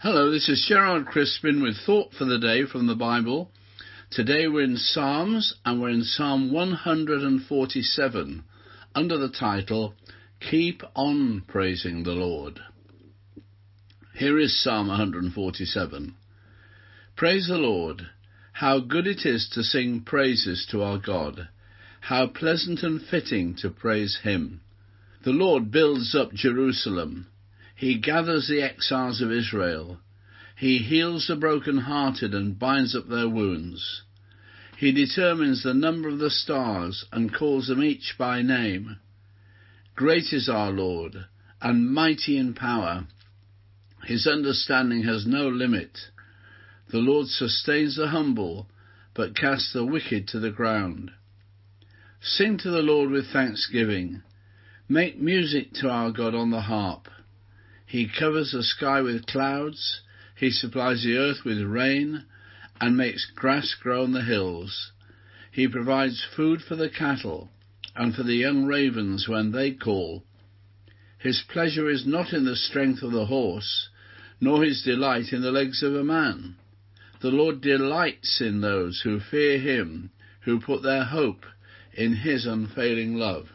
Hello, this is Gerard Crispin with Thought for the Day from the Bible. Today we're in Psalms, and we're in Psalm 147 under the title, Keep on Praising the Lord. Here is Psalm 147. Praise the Lord. How good it is to sing praises to our God. How pleasant and fitting to praise Him. The Lord builds up Jerusalem. He gathers the exiles of Israel. He heals the broken-hearted and binds up their wounds. He determines the number of the stars and calls them each by name. Great is our Lord, and mighty in power. His understanding has no limit. The Lord sustains the humble, but casts the wicked to the ground. Sing to the Lord with thanksgiving. Make music to our God on the harp. He covers the sky with clouds. He supplies the earth with rain and makes grass grow on the hills. He provides food for the cattle and for the young ravens when they call. His pleasure is not in the strength of the horse, nor his delight in the legs of a man. The Lord delights in those who fear Him, who put their hope in His unfailing love.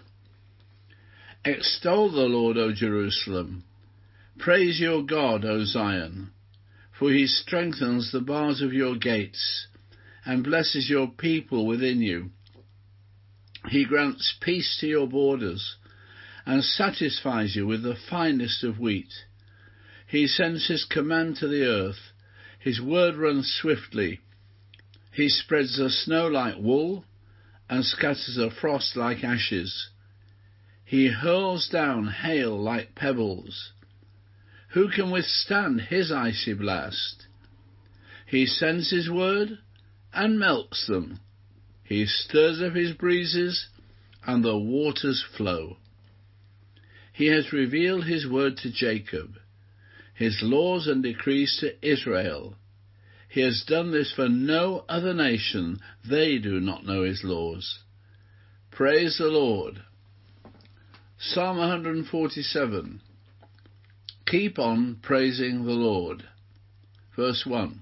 Extol the Lord, O Jerusalem. Praise your God, O Zion, for He strengthens the bars of your gates and blesses your people within you. He grants peace to your borders and satisfies you with the finest of wheat. He sends His command to the earth. His word runs swiftly. He spreads the snow like wool and scatters the frost like ashes. He hurls down hail like pebbles. Who can withstand His icy blast? He sends His word and melts them. He stirs up His breezes, and the waters flow. He has revealed His word to Jacob, His laws and decrees to Israel. He has done this for no other nation. They do not know His laws. Praise the Lord. Psalm 147. Keep on praising the Lord. Verse 1.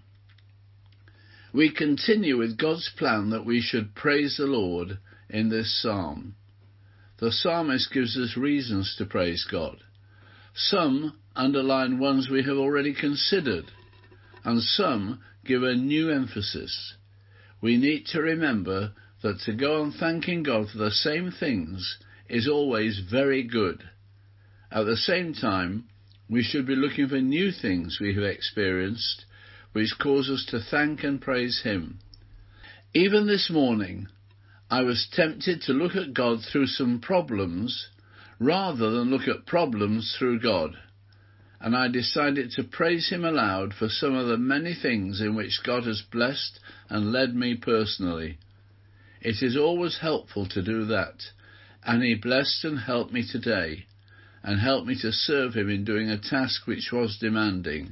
We continue with God's plan that we should praise the Lord in this psalm. The psalmist gives us reasons to praise God. Some underline ones we have already considered, and some give a new emphasis. We need to remember that to go on thanking God for the same things is always very good. At the same time, we should be looking for new things we have experienced which cause us to thank and praise Him. Even this morning, I was tempted to look at God through some problems rather than look at problems through God, and I decided to praise Him aloud for some of the many things in which God has blessed and led me personally. It is always helpful to do that, and He blessed and helped me today, and helped me to serve Him in doing a task which was demanding.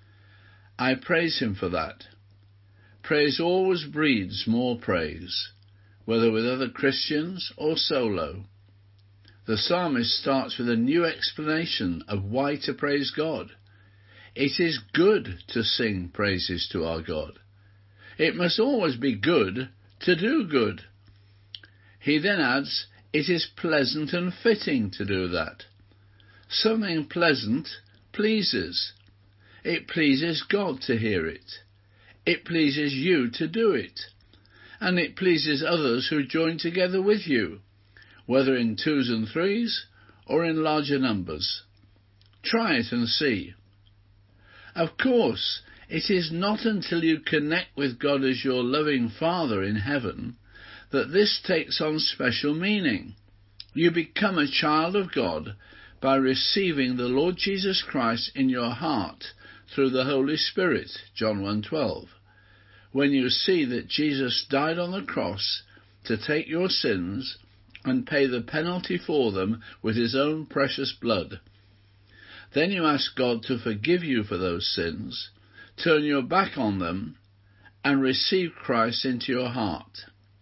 I praise Him for that. Praise always breeds more praise, whether with other Christians or solo. The psalmist starts with a new explanation of why to praise God. It is good to sing praises to our God. It must always be good to do good. He then adds, it is pleasant and fitting to do that. Something pleasant pleases. It pleases God to hear it. It pleases you to do it. And it pleases others who join together with you, whether in twos and threes or in larger numbers. Try it and see. Of course, it is not until you connect with God as your loving Father in heaven that this takes on special meaning. You become a child of God by receiving the Lord Jesus Christ in your heart through the Holy Spirit, John 1:12. When you see that Jesus died on the cross to take your sins and pay the penalty for them with His own precious blood, then you ask God to forgive you for those sins, turn your back on them, and receive Christ into your heart.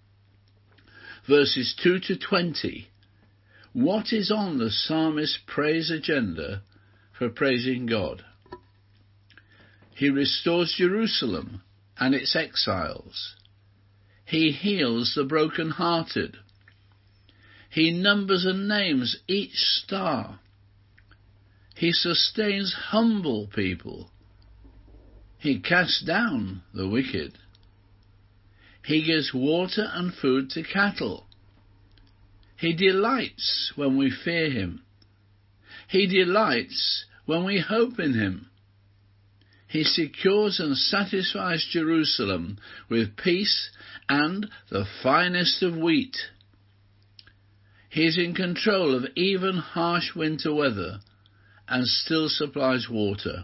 Verses 2 to 20. What is on the psalmist's praise agenda for praising God? He restores Jerusalem and its exiles. He heals the broken-hearted. He numbers and names each star. He sustains humble people. He casts down the wicked. He gives water and food to cattle. He delights when we fear him. He delights when we hope in him. He secures and satisfies Jerusalem with peace and the finest of wheat. He is in control of even harsh winter weather and still supplies water.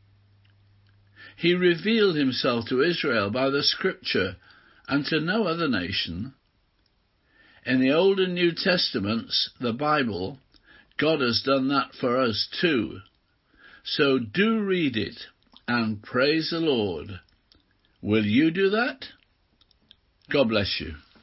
He revealed himself to Israel by the Scripture and to no other nation. In the Old and New Testaments, the Bible, God has done that for us too. So do read it and praise the Lord. Will you do that? God bless you.